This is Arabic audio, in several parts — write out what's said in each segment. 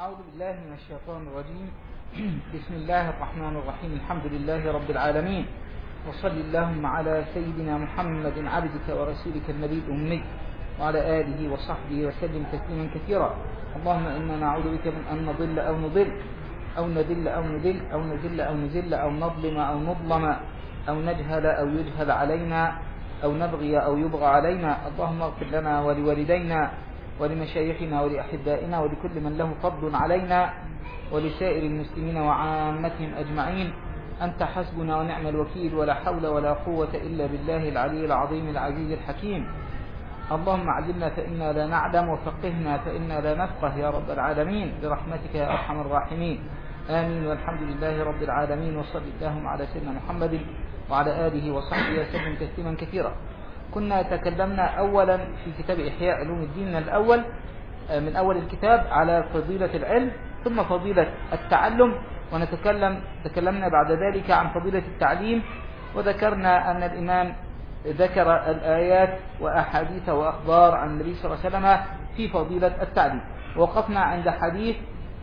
أعوذ بالله من الشيطان الرجيم. بسم الله الرحمن الرحيم. الحمد لله رب العالمين، وصل اللهم على سيدنا محمد عبدك ورسولك النبي الأمي وعلى آله وصحبه وسلم تسليما كثيرا. اللهم إنا نعوذ بك من أن نضل أو نضل أو نذل أو نذل أو نذل أو نذل أو نظلم أو نظلم أو نجهل أو يجهل علينا أو نبغي أو يبغى علينا. اللهم اغفر لنا ولوالدينا ولمشايخنا ولأحبائنا ولكل من له فضل علينا ولسائر المسلمين وعامتهم أجمعين. أنت حسبنا ونعم الوكيل، ولا حول ولا قوة إلا بالله العلي العظيم العزيز الحكيم. اللهم علمنا فإنا لا نعلم، وفقهنا فإنا لا نفقه يا رب العالمين، برحمتك يا أرحم الراحمين. آمين. والحمد لله رب العالمين، وصل اللهم على سيدنا محمد وعلى آله وصحبه وسلم تسليما كثيرا. كنا تكلمنا أولا في كتاب إحياء علوم الدين من أول الكتاب على فضيلة العلم ثم فضيلة التعلم، تكلمنا بعد ذلك عن فضيلة التعليم، وذكرنا أن الإمام ذكر الآيات وأحاديث وأخبار عن النبي صلى الله عليه وسلم في فضيلة التعليم. وقفنا عند حديث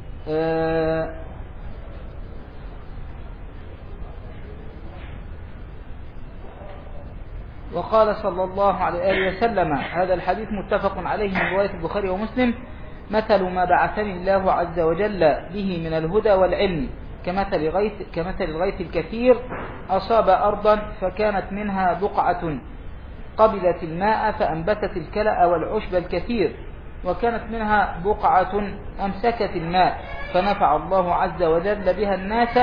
وقال صلى الله عليه وسلم، هذا الحديث متفق عليه من رواية البخاري ومسلم: مثل ما بعثني الله عز وجل به من الهدى والعلم كمثل الغيث الكثير أصاب أرضا فكانت منها بقعة قبلت الماء فأنبتت الكلأ والعشب الكثير، وكانت منها بقعة أمسكت الماء فنفع الله عز وجل بها الناس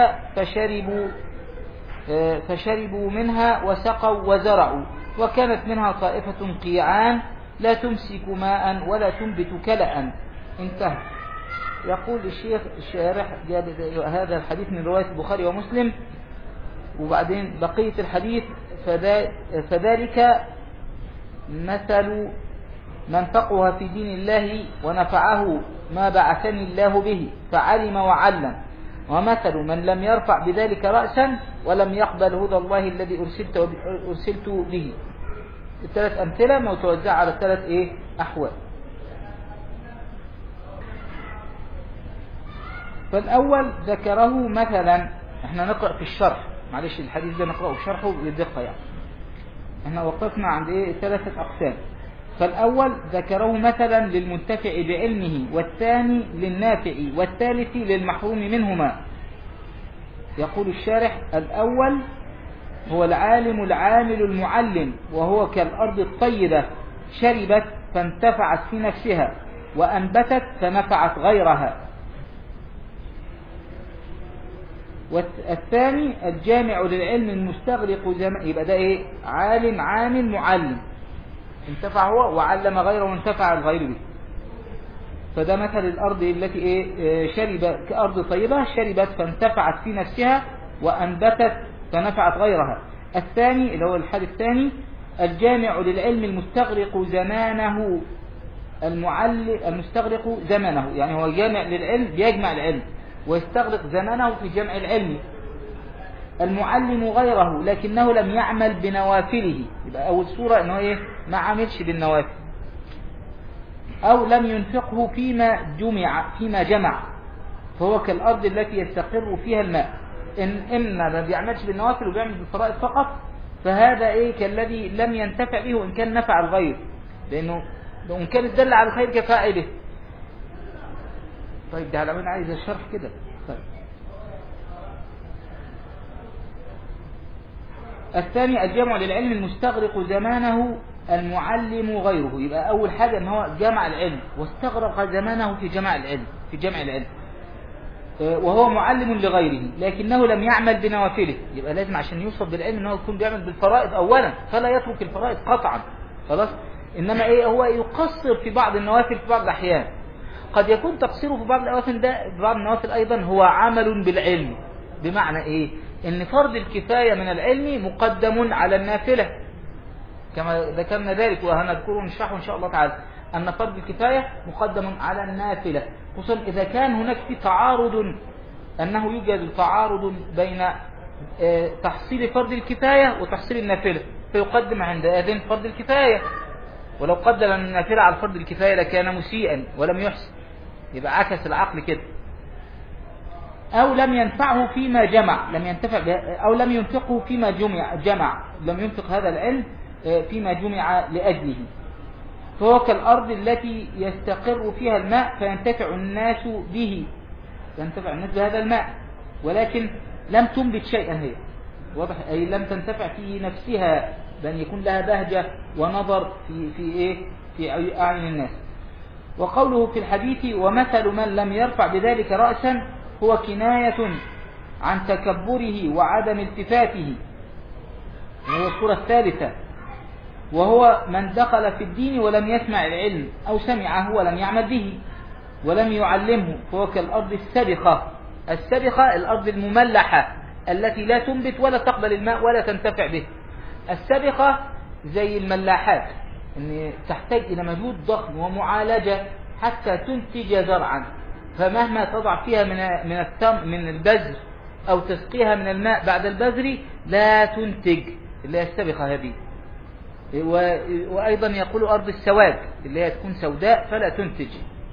فشربوا منها وسقوا وزرعوا، وكانت منها طائفة قيعان لا تمسك ماء ولا تنبت كلأ. انتهى. يقول الشيخ الشارح هذا الحديث من رواية البخاري ومسلم، وبعدين بقية الحديث: فذلك مثل من فقه في دين الله ونفعه ما بعثني الله به فعلم وعلم، ومثل من لم يرفع بذلك رأسا ولم يقبل هدى الله الذي أرسلت به. الثلاث أمثلة متوزعة على الثلاث أحوال. فالأول ذكره مثلا، احنا نقرأ في الشرح، معلش الحديث ده نقرأه في شرحه بالدقة يعني. احنا وقفنا عند ثلاثة أقسام. فالأول ذكره مثلا للمنتفع بعلمه، والثاني للنافع، والثالث للمحروم منهما. يقول الشارح: الأول هو العالم العامل المعلم، وهو كالأرض الطيبة شربت فانتفعت في نفسها وأنبتت فنفعت غيرها. والثاني الجامع للعلم المستغرق زمان، يبقى ده عالم عامل معلم، انتفع هو وعلم غيره وانتفع الغير به. فده مثل الأرض التي شرب كأرض طيبة شربت فانتفعت في نفسها وأنبتت فنفعت غيرها. الثاني اللي هو الحال الثاني الجامع للعلم المستغرق زمانه، المستغرق زمانه، يعني هو جامع للعلم بيجمع العلم ويستغرق زمانه في جمع العلم. المعلم غيره لكنه لم يعمل بنوافله، يبقى أول صورة إنه ما عملش بالنوافل، أو لم ينفقه فيما جمع، فهو كالأرض التي يستقر فيها الماء. إن ما بيعملش بالنوافل وبيعمل بالفرائض فقط، فهذا كالذي لم ينتفع به وإن كان نفع الغير، لأنه وإن كان الدل على الخير كفاعله. طيب ده على عايز الشرح كده. طيب. الثاني الجمع للعلم المستغرق زمانه المعلم غيره، يبقى أول حاجة أن هو جمع العلم واستغرق زمانه في جمع العلم وهو معلم لغيره لكنه لم يعمل بنوافله. يبقى لازم عشان يوصف بالعلم أنه يكون بيعمل بالفرائض أولا، فلا يترك الفرائض قطعا خلاص، إنما هو يقصر في بعض النوافل في بعض الأحيان. قد يكون تقصيره في بعض النوافل أيضا هو عمل بالعلم، بمعنى إن فرض الكفاية من العلم مقدم على النافلة، كما ذكرنا ذلك وهنذكره ونشرحه إن شاء الله تعالى، أن فرض الكفاية مقدم على النافلة، خصوصا إذا كان هناك في تعارض، أنه يوجد تعارض بين تحصيل فرض الكفاية وتحصيل النافلة، فيقدم عند أذن فرض الكفاية، ولو قدم النافلة على فرض الكفاية لكان مسيئا ولم يحسن. يبقى عكس العقل كده. أو لم ينفعه فيما جمع، لم ينتفع أو لم ينفقه فيما جمع، لم ينفق هذا العلم فيما جمع لأجله. فهو كالأرض التي يستقر فيها الماء فينتفع الناس به، ينتفع الناس بهذا الماء، ولكن لم تنبت شيئا هي، واضح، أي لم تنتفع فيه نفسها، بأن يكون لها بهجة ونظر في أعين الناس. وقوله في الحديث ومثل من لم يرفع بذلك رأسا هو كناية عن تكبره وعدم التفاته، وهو الصورة الثالثة، وهو من دخل في الدين ولم يسمع العلم أو سمعه ولم يعمل به ولم يعلمه، فهو كالأرض السبخة. السبخة الأرض المملحة التي لا تنبت ولا تقبل الماء ولا تنتفع به. السبخة زي الملاحات، إن تحتاج إلى مجهود ضخم ومعالجة حتى تنتج زرعا، فمهما تضع فيها من البذر أو تسقيها من الماء بعد البذر لا تنتج، اللي هي السبخة هذه. وأيضا يقول أرض السواد اللي هي تكون سوداء فلا تنتج.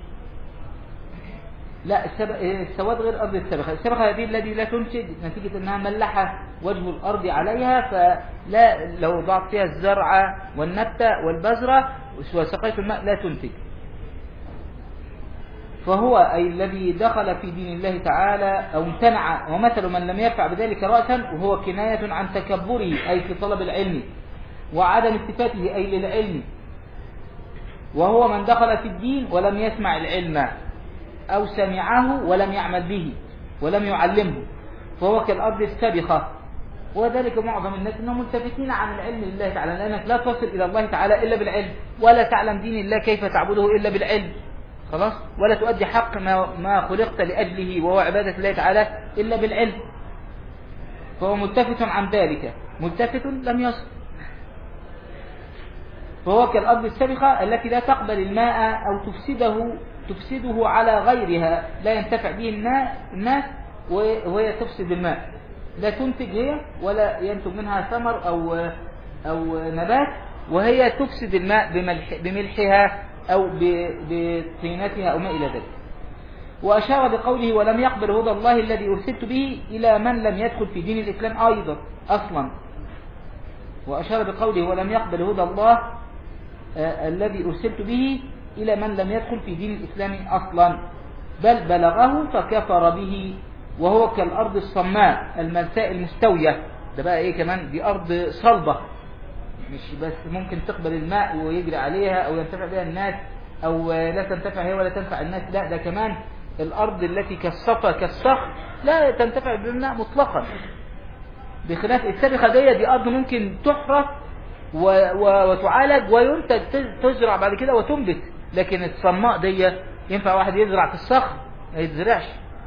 لا، السواد غير أرض السبخة. السبخة هذه التي لا تنتج نتيجة أنها ملحة وجه الأرض عليها، فلا لو ضعت فيها الزرع والنبتة والبذرة وسقيت الماء لا تنتج. فهو أي الذي دخل في دين الله تعالى أو امتنع. ومثل من لم يرفع بذلك رأسا وهو كناية عن تكبره أي في طلب العلم وعدم استفاته أي للعلم، وهو من دخل في الدين ولم يسمع العلم أو سمعه ولم يعمل به ولم يعلمه، فهو كالأرض السبخة. وذلك معظم الناس أنهم ملتفتين عن العلم لله تعالى، لأنك لا تصل إلى الله تعالى إلا بالعلم، ولا تعلم دين الله كيف تعبده إلا بالعلم، خلاص، ولا تؤدي حق ما خلقت لأجله وهو عبادة الله تعالى إلا بالعلم. فهو ملتفت عن ذلك، ملتفت لم يصل. فهو كالأرض السبخة التي لا تقبل الماء أو تفسده على غيرها، لا ينتفع به الناس وهي تفسد الماء، لا تنتج هي ولا ينتج منها ثمر أو نبات، وهي تفسد الماء بملحها أو بطينتها أو ما إلى ذلك. وأشار بقوله ولم يقبل هدى الله الذي أرسلت به إلى من لم يدخل في دين الإسلام أيضا أصلا. وأشار بقوله ولم يقبل هدى الله الذي أرسلت به إلى من لم يدخل في دين الإسلام أصلا، بل بلغه فكفر به، وهو كالأرض الصماء الملساء المستوية. ده بقى إيه كمان؟ دي أرض صلبة، مش بس ممكن تقبل الماء ويجري عليها أو ينتفع بها الناس أو لا تنتفع هي ولا تنفع الناس، لا، ده كمان الأرض التي كالصفا كالصخر لا تنتفع بالماء مطلقا، بخلاف السبخة دي أرض ممكن تحرث وتعالج وينتج، تزرع بعد كده وتنبت. لكن الصماء دي ينفع واحد يزرع في الصخر؟ ما يتزرعش.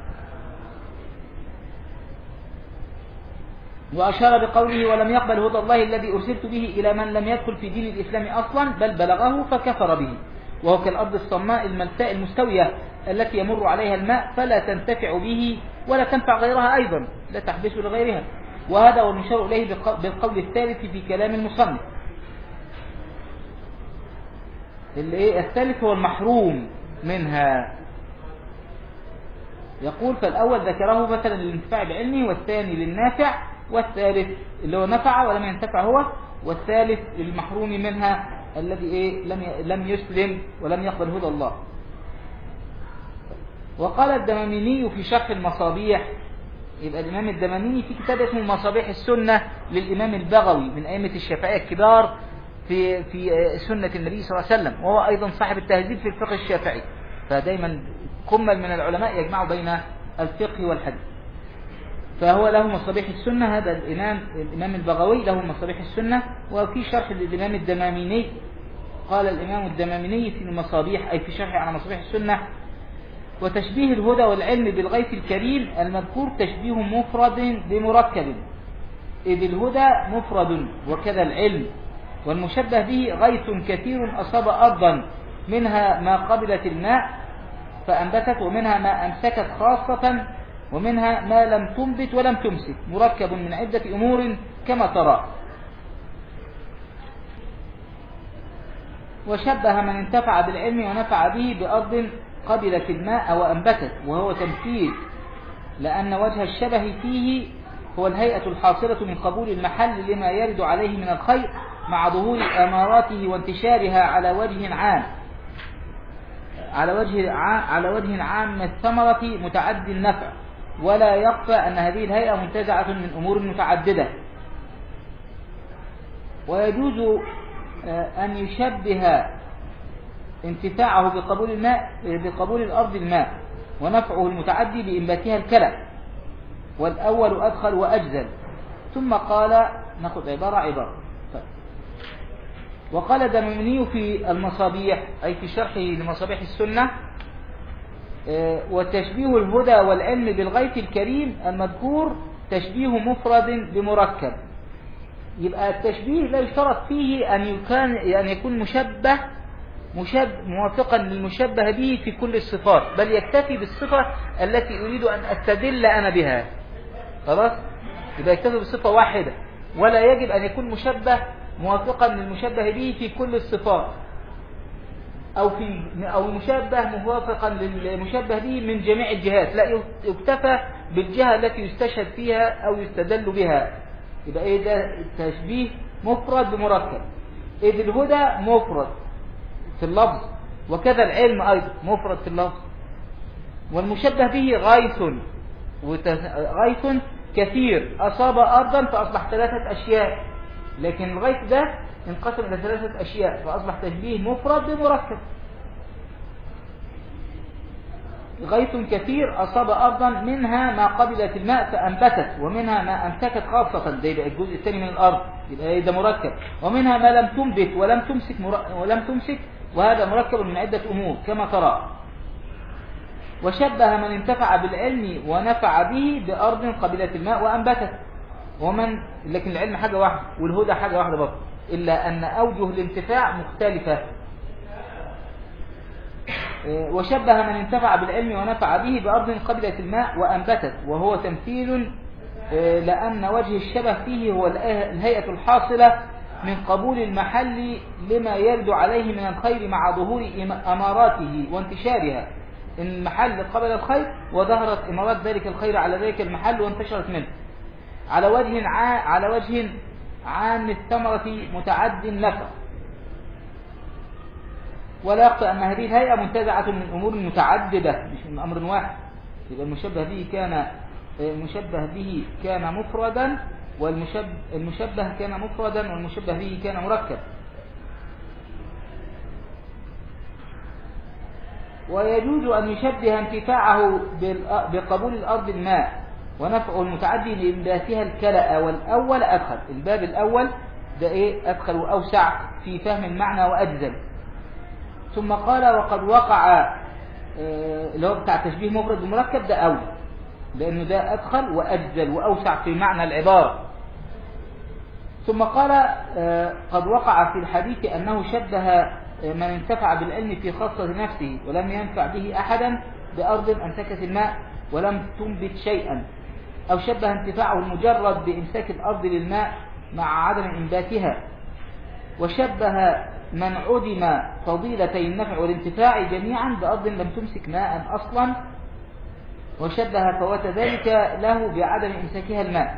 وأشار بقوله ولم يقبل هدى الله الذي أرسلت به إلى من لم يدخل في دين الإسلام أصلا، بل بلغه فكفر به، وهو كالأرض الصماء الملساء المستوية التي يمر عليها الماء فلا تنتفع به ولا تنفع غيرها أيضا، لا تحبس لغيرها. وهذا هو المشار إليه بالقول الثالث في كلام المصنف. الثالث هو المحروم منها. يقول فالأول ذكره مثلا للانتفاع بعلمه، والثاني للنافع، والثالث اللي هو نفع ولم ينتفع هو، والثالث للمحروم منها الذي لم يسلم ولم يقبل هدى الله. وقال الدماميني في شرح المصابيح، يبقى الإمام الدماميني في كتاب اسمه مصابيح السنة للإمام البغوي من أئمة الشافعية الكبار في سنة النبي صلى الله عليه وسلم، وهو أيضا صاحب التهذيب في الفقه الشافعي، فدايما كمل من العلماء يجمع بين الفقه والحديث. فهو له مصابيح السنة، هذا الإمام البغوي له مصابيح السنة. وفي شرح للإمام الدماميني قال الإمام الدماميني في المصابيح أي في شرح على مصابيح السنة: وتشبيه الهدى والعلم بالغيث الكريم المذكور تشبيه مفرد بمركب، إذ الهدى مفرد وكذا العلم، والمشبه به غيث كثير أصاب أرضا منها ما قبلت الماء فأنبتت، ومنها ما أمسكت خاصة، ومنها ما لم تنبت ولم تمسك، مركب من عدة أمور كما ترى. وشبه من انتفع بالعلم ونفع به بأرض قبلت الماء وأنبتت، وهو تمثيل، لأن وجه الشبه فيه هو الهيئة الحاصلة من قبول المحل لما يرد عليه من الخير مع ظهور أماراته وانتشارها على وجه عام، على وجه عام الثمرة متعدي النفع. ولا يخفى أن هذه الهيئة منتزعة من أمور متعددة. ويجوز أن يشبه انتفاعه بقبول الأرض الماء ونفعه المتعدي بإنباتها الكلى، والأول أدخل وأجزل. ثم قال، نأخذ عبارة. وقال دمني في المصابيح، أي في شرحه لمصابيح السنة: وتشبيه الهدى والعلم بالغيث الكريم المذكور تشبيه مفرد بمركب. يبقى التشبيه لا يشترط فيه أن يكون مشبه موافقا للمشبه به في كل الصفات، بل يكتفي بالصفة التي أريد أن أستدل أنا بها. خلاص؟ يبقى يكتفي بالصفة واحدة، ولا يجب أن يكون مشبه موافقا للمشبه به في كل الصفات، أو مشبه موافقا للمشبه به من جميع الجهات. لا، يكتفى بالجهة التي يستشهد فيها أو يستدل بها. يبقى إيه ده؟ التشبيه مفرد بمركب. إذ الهدى مفرد في اللفظ، وكذا العلم أيضا مفرد في اللفظ. والمشبه به غيث كثير أصاب أرضا فأصبح 3 أشياء، لكن الغيث ده انقسم إلى 3 أشياء فأصبح تشبيه مفرد بمركب. غيث كثير أصاب أرضا منها ما قبلت الماء فأنبتت، ومنها ما أمسكت خاصة، ده يبقى الجزء الثاني من الأرض، يبقى ده مركب. ومنها ما لم تنبت ولم تمسك، وهذا مركب من عدة أمور كما ترى. وشبه من انتفع بالعلم ونفع به بأرض قبلت الماء وأنبتت، لكن العلم حاجة واحدة والهدى حاجة واحدة برضه، إلا أن أوجه الانتفاع مختلفة. وشبه من انتفع بالعلم ونفع به بأرض قبلت الماء وأنبتت، وهو تمثيل، لأن وجه الشبه فيه هو الهيئة الحاصلة من قبول المحل لما يرد عليه من الخير مع ظهور أماراته وانتشارها. المحل قبل الخير وظهرت إمارات ذلك الخير على ذلك المحل وانتشرت منه على وجه عام الثمرة متعد النفع. ولا يخفى أن هذه الهيئة منتزعة من أمور متعددة مش من أمر واحد. يبقى المشبه به كان مفردا، والمشبه كان مفردا، والمشبه به كان مركب. ويجوز أن يشبه انتفاعه بقبول الأرض الماء ونفعه المتعدي لإنباتها الكلأ، والأول أدخل. الباب الأول ده إيه؟ أدخل وأوسع في فهم المعنى وأجزل. ثم قال وقد وقع، اللي هو بتاع تشبيه مفرد ومركب، ده أول، لأنه ده أدخل وأجزل وأوسع في معنى العبارة. ثم قال قد وقع في الحديث أنه شبه من انتفع بالعلم في خاصة نفسه ولم ينفع به أحدا بأرض أمسكت الماء ولم تنبت شيئا، أو شبه انتفاعه المجرد بإمساك الأرض للماء مع عدم إنباتها. وشبه من عدم فضيلتي النفع والانتفاع جميعا بأرض لم تمسك ماء أصلا، وشبه فوات ذلك له بعدم إمساكها الماء.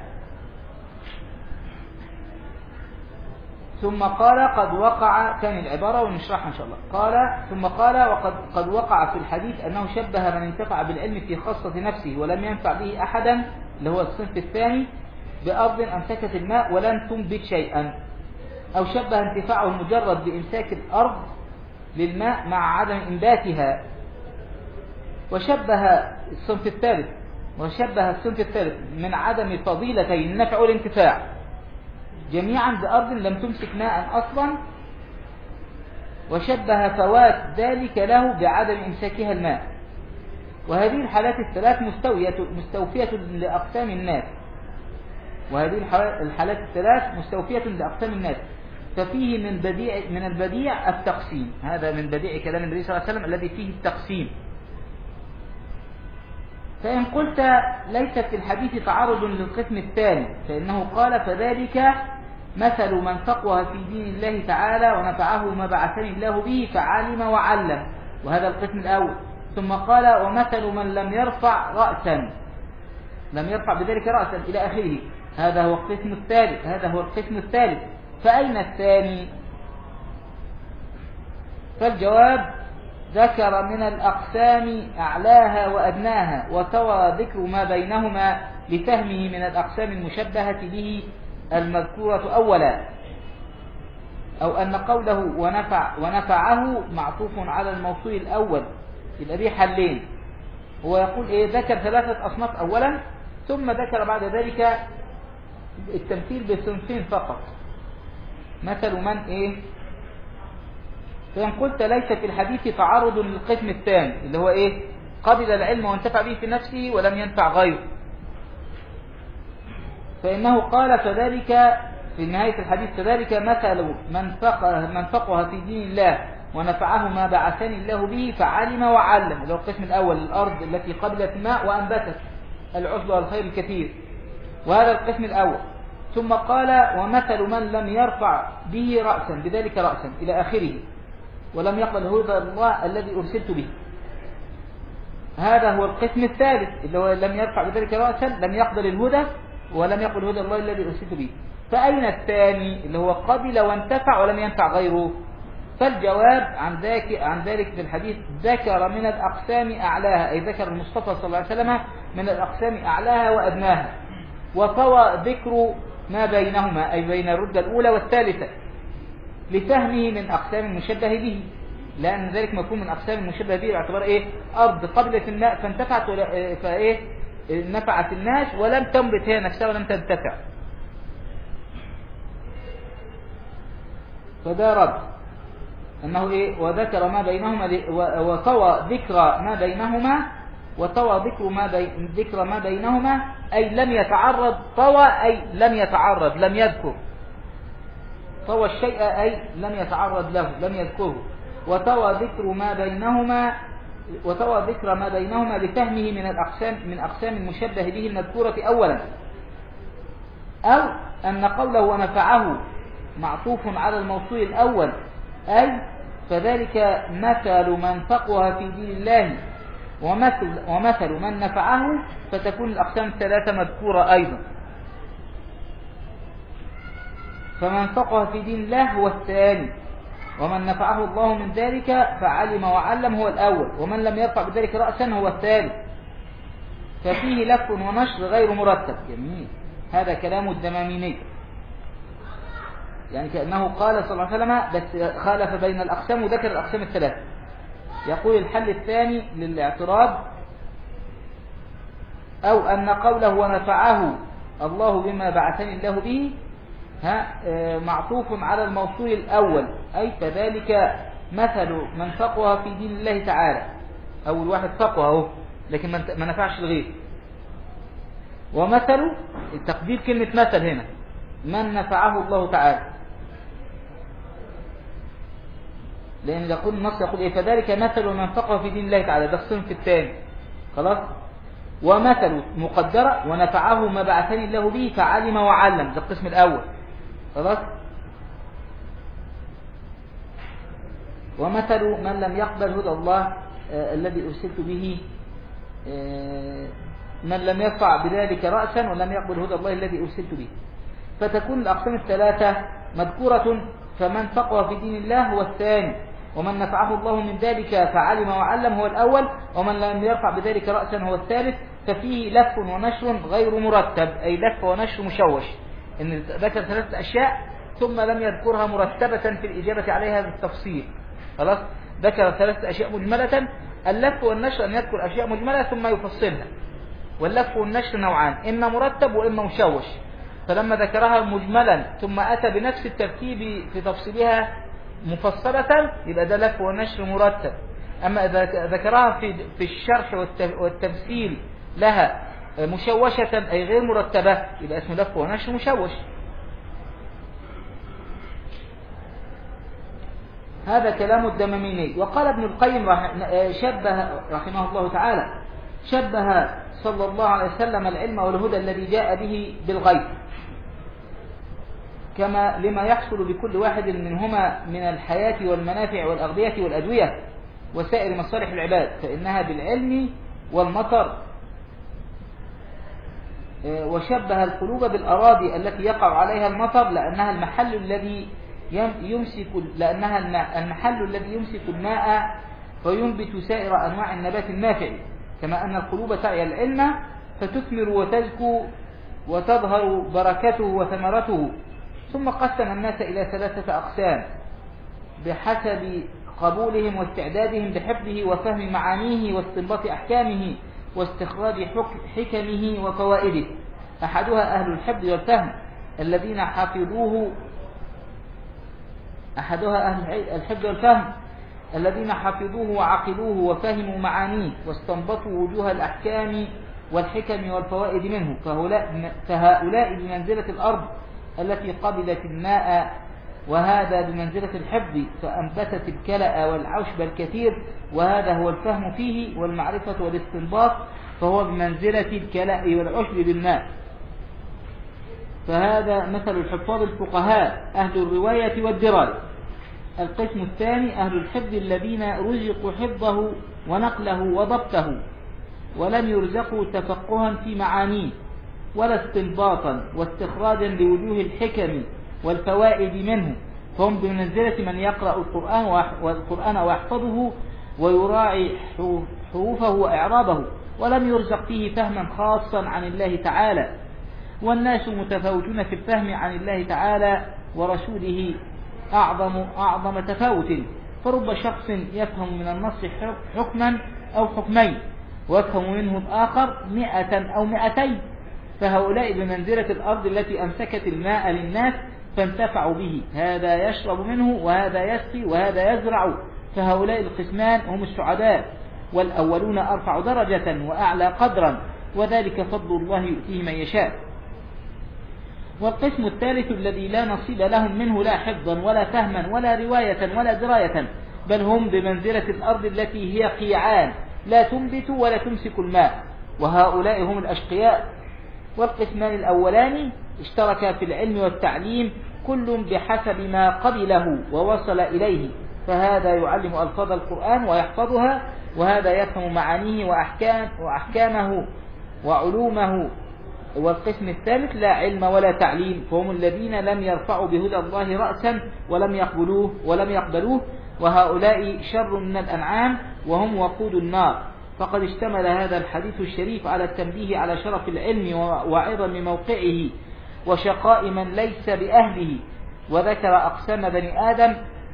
ثم قال قد وقع، كان العبارة ونشرحها إن شاء الله. ثم قال وقد وقع في الحديث أنه شبه من انتفع بالعلم في خاصة نفسه ولم ينفع به أحدا، اللي هو الصنف الثاني، بأرض أمسكت الماء ولن تنبت شيئا، أو شبه انتفاعه المجرد بإمساك الأرض للماء مع عدم إنباتها. وشبه الصنف الثالث من عدم فضيلتي النفع والانتفاع جميعا بأرض لم تمسك ماء أصلا، وشبه فوات ذلك له بعدم إمساكها الماء. وهذه الحالات الثلاث مستوفية لأقسام الناس. ففيه من البديع التقسيم. هذا من بديع كلام النبي صلى الله عليه وسلم الذي فيه التقسيم. فإن قلت ليس في الحديث تعارض للقسم الثاني، فإنه قال فذلك مثل من فقه في دين الله تعالى ونفعه ما بعثني الله به فعلم وعلم، وهذا القسم الأول. ثم قال ومثل من لم يرفع رأسا، لم يرفع بذلك رأسا إلى آخره. هذا هو القسم الثالث، هذا هو القسم الثالث. فأين الثاني؟ فالجواب ذكر من الأقسام أعلاها وأدناها، وتوى ذكر ما بينهما لفهمه من الأقسام المشبهة به المذكورة أولا. أو أن قوله ونفعه معطوف على الموصول الأول، يبقى دي حلين. هو يقول إيه؟ ذكر 3 أصناف أولا، ثم ذكر بعد ذلك التمثيل بصنفين فقط. مثل من إيه؟ فإن قلت ليس في الحديث تعارض للقسم الثاني اللي هو إيه؟ قبل العلم وانتفع به في نفسه ولم ينفع غيره، فإنه قال فذلك في نهاية الحديث فذلك مثل من فقه في دين الله ونفعه ما بعثني الله به فعلم وعلم، اللي هو القسم الأول، الأرض التي قبلت الماء وأنبتت العشب والخير الكثير، وهذا القسم الأول. ثم قال ومثل من لم يرفع به رأسا بذلك رأسا إلى آخره ولم يقبل هدى الله الذي أرسلت به. هذا هو القسم الثالث اللي هو لم يرفع بذلك رأسا، لم يقبل الهدى ولم يقبل هدى الله الذي أرسلت به. فأين الثاني اللي هو قبل وانتفع ولم ينفع غيره؟ فالجواب عن ذلك في الحديث ذكر من الأقسام أعلاها، أي ذكر المصطفى صلى الله عليه وسلم من الأقسام أعلاها وأدناها، وطوى ذكر ما بينهما أي بين الردة الأولى والثالثة لفهمه من أقسام المشبه به، لأن ذلك مفهوم من أقسام المشبه به باعتبار إيه؟ أرض قبلت الماء فانتفعت فإيه؟ نفعت الناس ولم تنبت هي نفسها ولم تنتفع، فده رد أنه إيه؟ وذكر ما بينهما وطوى ذكر ما بينهما، وطوى ذكر ما بينهما أي لم يتعرض، طوى أي لم يتعرض لم يذكر، طوى الشيء أي لم يتعرض له لم يذكره، وطوى ذكر ما بينهما لفهمه من أقسام المشبه به المذكورة أولا. أو أن قوله ونفعه معطوف على الموصول الأول، أي فذلك مثل من فقه في دين الله ومثل من نفعه، فتكون الأقسام الثلاثة مذكورة أيضا. فمن فقه في دين الله هو الثاني، ومن نفعه الله من ذلك فعلم وعلم هو الأول، ومن لم يرفع بذلك رأسا هو الثالث. ففيه لف ونشر غير مرتب. جميل، هذا كلام الدماميني، يعني كأنه قال صلى الله عليه وسلم بس خالف بين الأقسام وذكر الأقسام الثلاثة. يقول الحل الثاني للاعتراض أو أن قوله ونفعه الله بما بعثني الله به معطوف على الموصول الأول، أي فذلك مثل من فقه في دين الله تعالى. أول واحد فقه لكن ما نفعش الغير. ومثل تقدير كلمة مثل هنا من نفعه الله تعالى، لأن يقول النص يقول إيه؟ فذلك مثل من فقه في دين الله تعالى، ده الصنف الثاني خلاص. ومثل مقدرة ونفعه ما بعثني الله به فعلم وعلم، ده القسم الأول خلاص. ومثل من لم يقبل هدى الله الذي أرسلت به، من لم يرفع بذلك رأسا ولم يقبل هدى الله الذي أرسلت به. فتكون الأقسام الثلاثة مذكورة، فمن فقه في دين الله هو الثاني، ومن نفعه الله من ذلك فعلم وعلم هو الأول، ومن لم يرفع بذلك رأسا هو الثالث. ففيه لف ونشر غير مرتب، أي لف ونشر مشوش، إن ذكر 3 أشياء ثم لم يذكرها مرتبة في الإجابة عليها بالتفصيل خلاص. ذكر 3 أشياء مجملة. اللف والنشر أن يذكر أشياء مجملة ثم يفصلها، واللف والنشر نوعان، إما مرتب وإما مشوش. فلما ذكرها مجملا ثم أتى بنفس الترتيب في تفصيلها مفصلة يبقى ده لف ونشر مرتب. أما إذا ذكرها في الشرح والتفصيل لها مشوشة أي غير مرتبة يبقى اسمه لف ونشر مشوش. هذا كلام الدماميني. وقال ابن القيم شبه رحمه الله تعالى شبه صلى الله عليه وسلم العلم والهدى الذي جاء به بالغيب، كما لما يحصل بكل واحد منهما من الحياة والمنافع والأغذية والأدوية، وسائر مصالح العباد، فإنها بالعلم والمطر. وشبه القلوب بالأراضي التي يقع عليها المطر لأنها المحل الذي يمسك الماء وينبت سائر أنواع النبات النافع، كما أن القلوب تعي العلم فتثمر وتزكو وتظهر بركته وثمرته. ثم قسم الناس إلى 3 أقسام بحسب قبولهم واستعدادهم لحفظه وفهم معانيه واستنباط أحكامه واستخراج حكمه وفوائده. أحدها أهل الحفظ والفهم الذين حفظوه وعقلوه وفهموا معانيه واستنبطوا وجوه الأحكام والحكم والفوائد منه، فهؤلاء بمنزلة الأرض التي قبلت الماء، وهذا بمنزلة الحفظ فأنبتت الكلأ والعشب الكثير، وهذا هو الفهم فيه والمعرفة والاستنباط، فهو بمنزلة الكلأ والعشب بالماء. فهذا مثل الحفاظ الفقهاء أهل الرواية والدراية. القسم الثاني أهل الحفظ الذين رزقوا حفظه ونقله وضبطه ولم يرزقوا تفقها في معانيه ولا استنباطا واستخراجا لوجوه الحكم والفوائد منه، فهم بمنزلة من يقرأ القرآن ويحفظه ويراعي حروفه وإعرابه ولم يرزق فيه فهما خاصا عن الله تعالى. والناس متفاوتون في الفهم عن الله تعالى ورسوله أعظم تفاوت، فرب شخص يفهم من النص حكما أو حكمين ويفهم منه الآخر 100 أو 200، فهؤلاء بمنزلة الأرض التي أمسكت الماء للناس فانتفعوا به، هذا يشرب منه وهذا يسقي وهذا يزرع، فهؤلاء القسمان هم السعداء، والأولون أرفع درجة وأعلى قدرا، وذلك فضل الله يؤتيه من يشاء. والقسم الثالث الذي لا نصيب لهم منه لا حفظا ولا فهما ولا رواية ولا دراية، بل هم بمنزلة الأرض التي هي قيعان لا تنبت ولا تمسك الماء، وهؤلاء هم الأشقياء. والقسمان الأولان اشتركا في العلم والتعليم كل بحسب ما قبله ووصل إليه، فهذا يعلم ألفاظ القرآن ويحفظها، وهذا يفهم معانيه وأحكامه وعلومه. والقسم الثالث لا علم ولا تعليم، فهم الذين لم يرفعوا بهدى الله رأسا ولم يقبلوه، وهؤلاء شر من الأنعام وهم وقود النار. فقد اشتمل هذا الحديث الشريف على التنبيه على شرف العلم وعظم موقعه وشقاء من ليس بأهله، وذكر أقسام بني آدم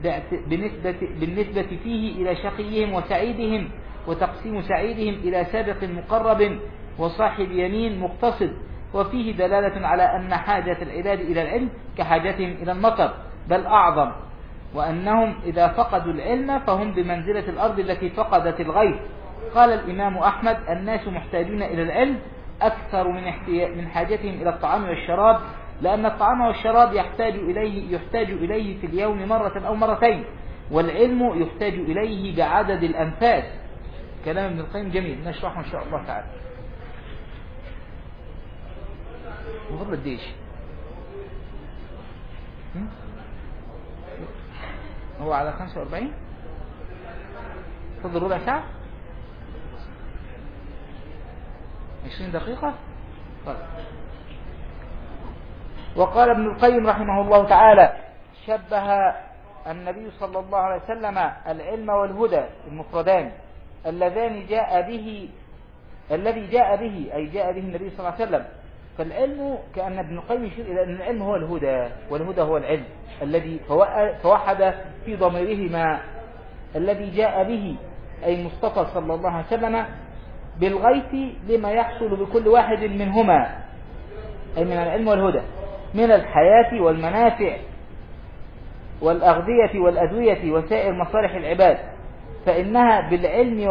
بالنسبة فيه إلى شقيهم وسعيدهم، وتقسيم سعيدهم إلى سابق مقرب وصاحب يمين مقتصد، وفيه دلالة على أن حاجة العباد إلى العلم كحاجتهم إلى المطر بل أعظم، وأنهم إذا فقدوا العلم فهم بمنزلة الأرض التي فقدت الغيث. قال الإمام أحمد: الناس محتاجون إلى العلم أكثر من حاجتهم إلى الطعام والشراب، لأن الطعام والشراب يحتاج إليه في اليوم مرة أو مرتين، والعلم يحتاج إليه بعدد الأنفاس. كلام ابن القيم جميل، نشرحه إن شاء الله تعالى. مفضل الديش هو على 45 فضل ربع ساعة 20 دقيقة. طيب. وقال ابن القيم رحمه الله تعالى: شبه النبي صلى الله عليه وسلم العلم والهدى المفردان الذي جاء به النبي صلى الله عليه وسلم. فالعلم كأن ابن القيم يشير إلى أن العلم هو الهدى، والهدى هو العلم الذي فوحد في ضميرهما الذي جاء به أي المصطفى صلى الله عليه وسلم بالغيث لما يحصل بكل واحد منهما، أي من العلم والهدى، من الحياة والمنافع والأغذية والأدوية وسائر مصالح العباد، فإنها بالعلم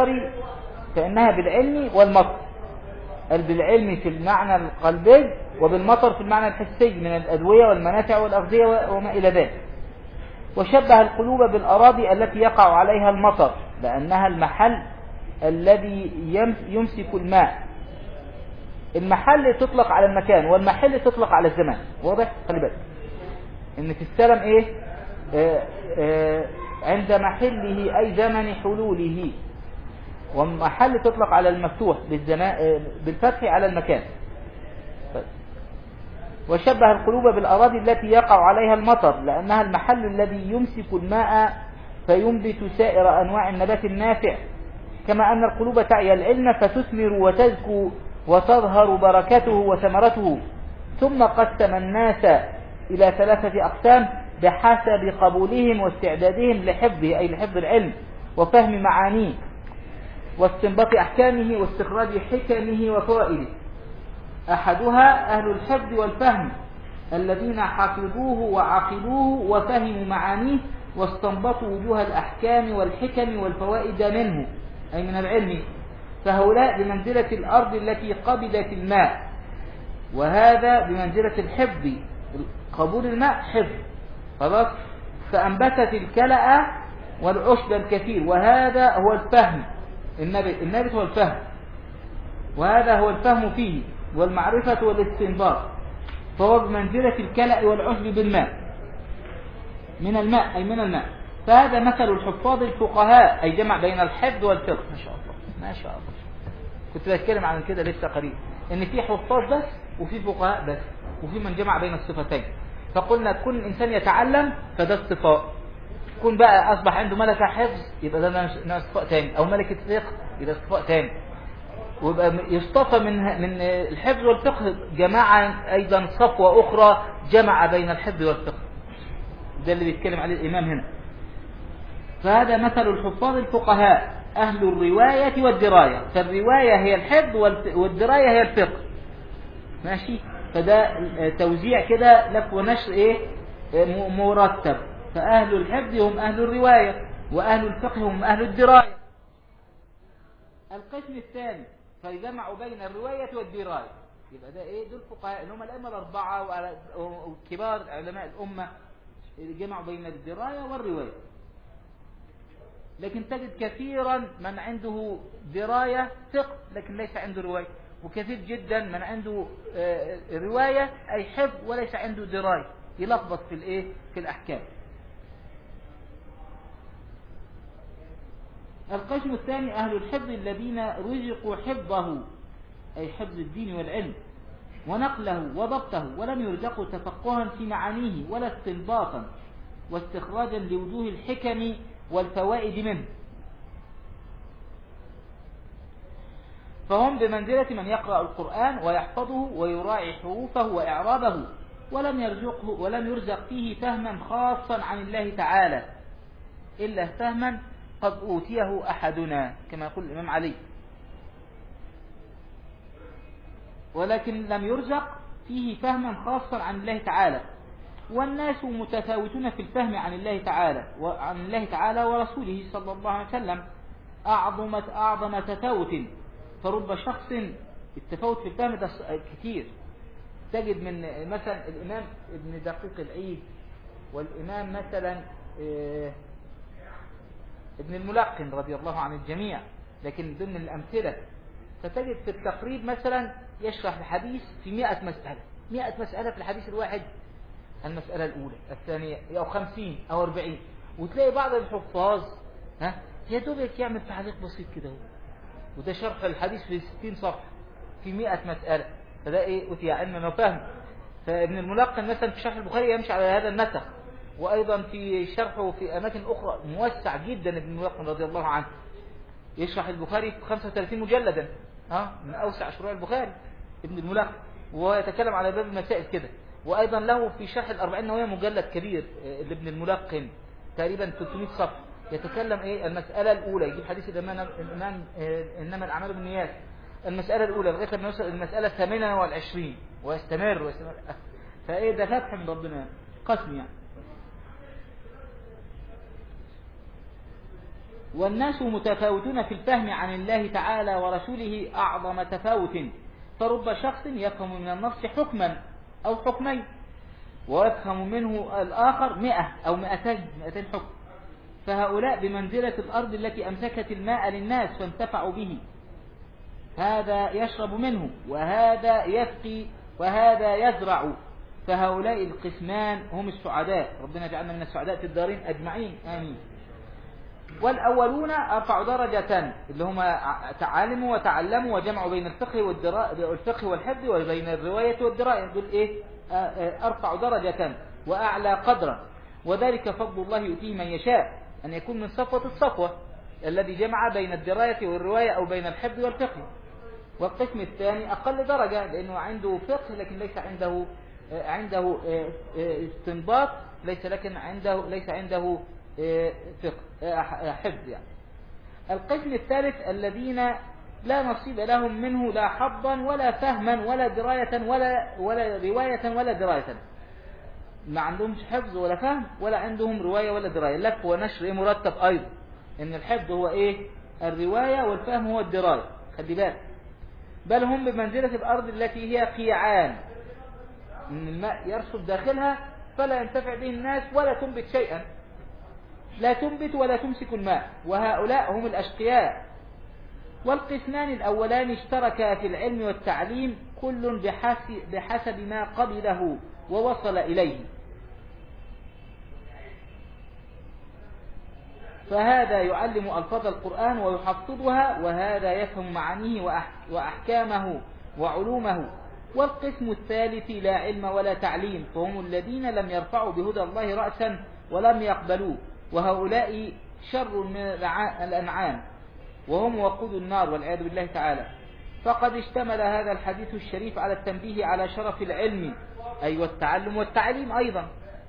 والمطر، بالعلم في المعنى القلبي وبالمطر في المعنى الحسي من الأدوية والمنافع والأغذية وما إلى ذلك. وشبه القلوب بالأراضي التي يقع عليها المطر لأنها المحل الذي يمسك الماء. المحل تطلق على المكان، والمحل تطلق على الزمان. واضح؟ خلي بالك ان في السلم عند محله أي زمن حلوله. ومحل تطلق على المفتوح بالفتح على المكان. وشبه القلوب بالأراضي التي يقع عليها المطر لأنها المحل الذي يمسك الماء فينبت سائر أنواع النبات النافع، كما أن القلوب تعي العلم فتثمر وتزكو وتظهر بركته وثمرته. ثم قسم الناس إلى 3 أقسام بحسب قبولهم واستعدادهم لحفظه، أي لحفظ العلم وفهم معانيه واستنباط أحكامه واستخراج حكمه وفوائده. أحدها أهل الحفظ والفهم الذين حفظوه وعقلوه وفهموا معانيه واستنبطوا وجوه الأحكام والحكم والفوائد منه، أي من العلم. فهؤلاء بمنزلة الأرض التي قبلت الماء، وهذا بمنزلة الحفظ، قبول الماء حفظ خلاص، فأنبتت الكلأ والعشب الكثير، وهذا هو الفهم. النبت هو الفهم، وهذا هو الفهم فيه والمعرفة والاستنباط، فهو بمنزلة الكلأ والعشب بالماء، من الماء أي من الماء. فهذا مثل الحفاظ الفقهاء، أي جمع بين الحفظ والفقه. ما شاء الله ما شاء الله. كنت بتكلم عن كده لسه قريب، ان في حفاظ بس وفي فقهاء بس، وفي من جمع بين الصفتين. فقلنا كل انسان يتعلم فده اصطفاء، كون بقى اصبح عنده ملكة حفظ يبقى ده اصطفاء تاني، او ملكة فقه يبقى اصطفاء تاني، ويبقى يصطفى من الحفظ والفقه جماعة ايضا صفوة اخرى جمع بين الحفظ والفقه. ده اللي بيتكلم عليه الامام هنا. فهذا مثل الحفاظ الفقهاء أهل الرواية والدراية، فالرواية هي الحفظ والدراية هي الفقه. ماشي، فده توزيع كده لف ونشر ايه مرتب. فأهل الحفظ هم أهل الرواية، وأهل الفقه هم أهل الدراية. القسم الثاني فيجمع بين الرواية والدراية، يبقى ده ايه؟ دول فقهاء اللي هم الأئمة الأربعة وكبار علماء الأمة اللي جمعوا بين الدراية والرواية. لكن تجد كثيرا من عنده دراية فقه لكن ليس عنده رواية، وكثير جدا من عنده رواية أي حفظ وليس عنده دراية، يلخبط في الايه في الأحكام. القسم الثاني أهل الحفظ الذين رزقوا حفظه، أي حفظ الدين والعلم ونقله وضبطه، ولم يرزقوا تفقها في معانيه ولا استنباطا واستخراجا لوجوه الحكم والفوائد منه. فهم بمنزلة من يقرأ القرآن ويحفظه ويراعي حروفه وإعرابه، ولم يرزق فيه فهما خاصا عن الله تعالى إلا فهما قد أوتيه أحدنا، كما يقول الإمام علي. ولكن لم يرزق فيه فهما خاصا عن الله تعالى. والناس متفاوتون في الفهم عن الله تعالى ورسوله صلى الله عليه وسلم أعظم تفاوت. فرب شخص التفاوت في الفهم ده كتير. تجد من مثلا الإمام ابن دقيق العيد، والإمام مثلا ابن الملقن رضي الله عن الجميع، لكن ضمن الأمثلة فتجد في التقريب مثلا يشرح الحديث في 100 مسألة، 100 مسألة في الحديث الواحد، المسألة الأولى الثانية أو 50 أو 40، وتلاقي بعض الحفاظ يا دوبك يعمل تعليق بسيط كده، وده شرح الحديث في 60 صفحة في 100 مسألة. فده إيه؟ أوتي علما وفهم. فابن الملقن مثلا في شرح البخاري يمشي على هذا النسق، وأيضا في شرحه في أماكن أخرى موسع جدا. ابن الملقن رضي الله عنه يشرح البخاري في 35 مجلدا، من أوسع شروح البخاري ابن الملقن، ويتكلم على باب المسائل كده. وأيضا له في شرح الأربعين نووية مجلد كبير لابن الملقن تقريبا 300 صفحة، يتكلم المسألة الأولى، يجيب حديث الإمام إنما الأعمال بالنيات، المسألة الأولى لغاية ما يوصل المسألة 28 ويستمر. ده فتح من ربنا، قسم يعني. والناس متفاوتون في الفهم عن الله تعالى ورسوله أعظم تفاوت. فرب شخص يفهم من النص حكما أو حكمين، ويفهم منه الآخر 100 أو 200 حكم. فهؤلاء بمنزلة الأرض التي أمسكت الماء للناس فانتفعوا به، هذا يشرب منه وهذا يسقي وهذا يزرع. فهؤلاء القسمان هم السعداء، ربنا جعلنا من السعداء في الدارين أجمعين، آمين. والأولون أرفع درجة اللي هم علموا وتعلموا وجمعوا بين الفقه والحفظ وبين الرواية والدراية، دول إيه؟ أرفع درجة وأعلى قدرا، وذلك فضل الله يؤتيه من يشاء، أن يكون من صفوة الصفوة الذي جمع بين الدراية والرواية أو بين الحفظ والفقه. والقسم الثاني أقل درجة لأنه عنده فقه لكن ليس عنده استنباط، ليس عنده فقه حفظ يعني. القسم الثالث الذين لا نصيب لهم منه لا حظا ولا فهما ولا دراية ولا رواية ولا دراية، ما عندهمش حفظ ولا فهم ولا عندهم رواية ولا دراية، لف ونشر مرتب أيضا، إن الحفظ هو إيه؟ الرواية، والفهم هو الدراية، خلي بالك. بل هم بمنزلة الأرض التي هي قيعان، إن الماء يرسب داخلها فلا ينتفع به الناس ولا تنبت شيئا، لا تنبت ولا تمسك الماء، وهؤلاء هم الأشقياء. والقسمان الأولان اشتركا في العلم والتعليم كل بحسب ما قبله ووصل إليه، فهذا يعلم ألفاظ القرآن ويحفظها، وهذا يفهم معانيه وأحكامه وعلومه. والقسم الثالث لا علم ولا تعليم، فهم الذين لم يرفعوا بهدى الله رأسا ولم يقبلوه، وهؤلاء شر من الأنعام وهم وقود النار والعياذ بالله تعالى. فقد اشتمل هذا الحديث الشريف على التنبيه على شرف العلم، أي والتعلم والتعليم أيضا،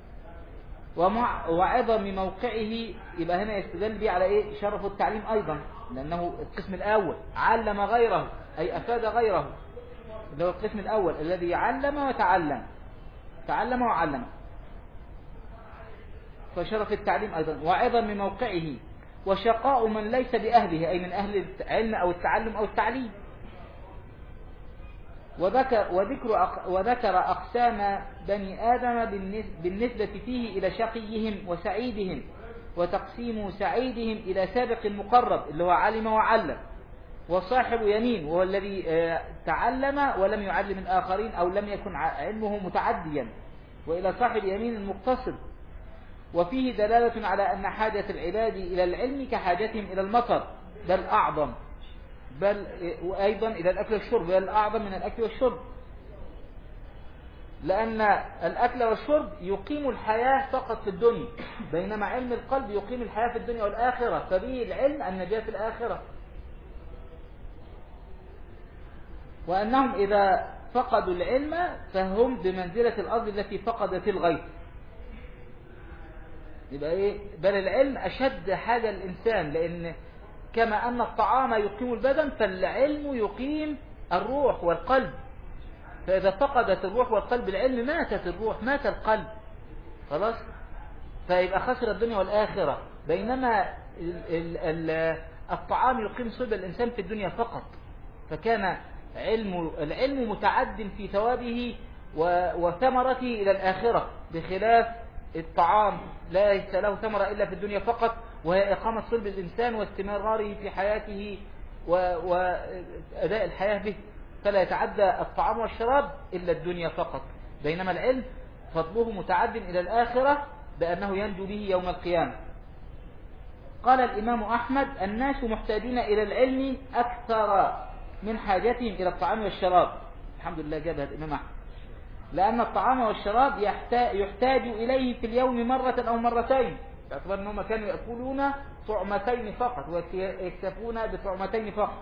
وعظم موقعه. يبقى هنا يستدل به على إيه؟ شرف التعليم أيضا، لأنه القسم الأول علم غيره أي أفاد غيره، اللي هو القسم الأول الذي علم وتعلم، تعلم وعلم، فشرف التعليم أيضا. وعظم موقعه، وشقاء من ليس بأهله أي من أهل العلم أو التعلم أو التعليم. وذكر أقسام بني آدم بالنسبة فيه إلى شقيهم وسعيدهم، وتقسيم سعيدهم إلى سابق مقرب اللي هو علم وعلم، وصاحب يمين وهو الذي تعلم ولم يعلم الآخرين أو لم يكن علمه متعديا، وإلى صاحب يمين المقتصد. وفيه دلالة على أن حاجة العباد إلى العلم كحاجتهم إلى المطر، بل أعظم، بل وأيضا إلى الأكل والشرب، بل أعظم من الأكل والشرب، لأن الأكل والشرب يقيم الحياة فقط في الدنيا، بينما علم القلب يقيم الحياة في الدنيا والآخرة، فبه العلم النجاة في الآخرة. وأنهم إذا فقدوا العلم فهم بمنزلة الأرض التي فقدت الغيث. يبقى إيه؟ بل العلم أشد حاجة الإنسان، لأن كما أن الطعام يقيم البدن فالعلم يقيم الروح والقلب، فإذا فقدت الروح والقلب العلم ماتت الروح، مات القلب، خلاص، فيبقى خسر الدنيا والآخرة. بينما الطعام يقيم صلب الإنسان في الدنيا فقط، فكان العلم متعد في ثوابه وثمرته إلى الآخرة، بخلاف الطعام ليس له ثمرة إلا في الدنيا فقط، وهي إقامة صلب الإنسان واستمراره في حياته وأداء الحياة به، فلا يتعدى الطعام والشراب إلا الدنيا فقط. بينما العلم فضله متعد إلى الآخرة بأنه ينجو به يوم القيامة. قال الإمام أحمد: الناس محتاجين إلى العلم أكثر من حاجتهم إلى الطعام والشراب. الحمد لله جابها الإمام أحمد، لأن الطعام والشراب يحتاج إليه في اليوم مرة أو مرتين، باعتبار أنهم كانوا يأكلون طعمتين فقط ويكتفون بطعمتين فقط.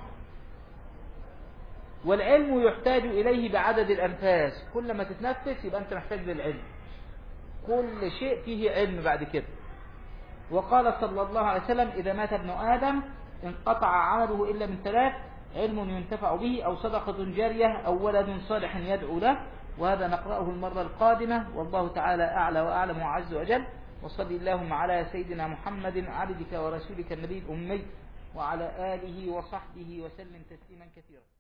والعلم يحتاج إليه بعدد الأنفاس، كل ما تتنفس يبقى أنت محتاج للعلم، كل شيء فيه علم بعد كده. وقال صلى الله عليه وسلم: إذا مات ابن آدم انقطع عمله إلا من ثلاث: علم ينتفع به، أو صدقة جارية، أو ولد صالح يدعو له. وهذا نقرأه المرة القادمة، والله تعالى أعلى وأعلم وعز وجل. وصلي اللهم على سيدنا محمد عبدك ورسولك النبي الأمي وعلى آله وصحبه وسلم تسليما كثيرا.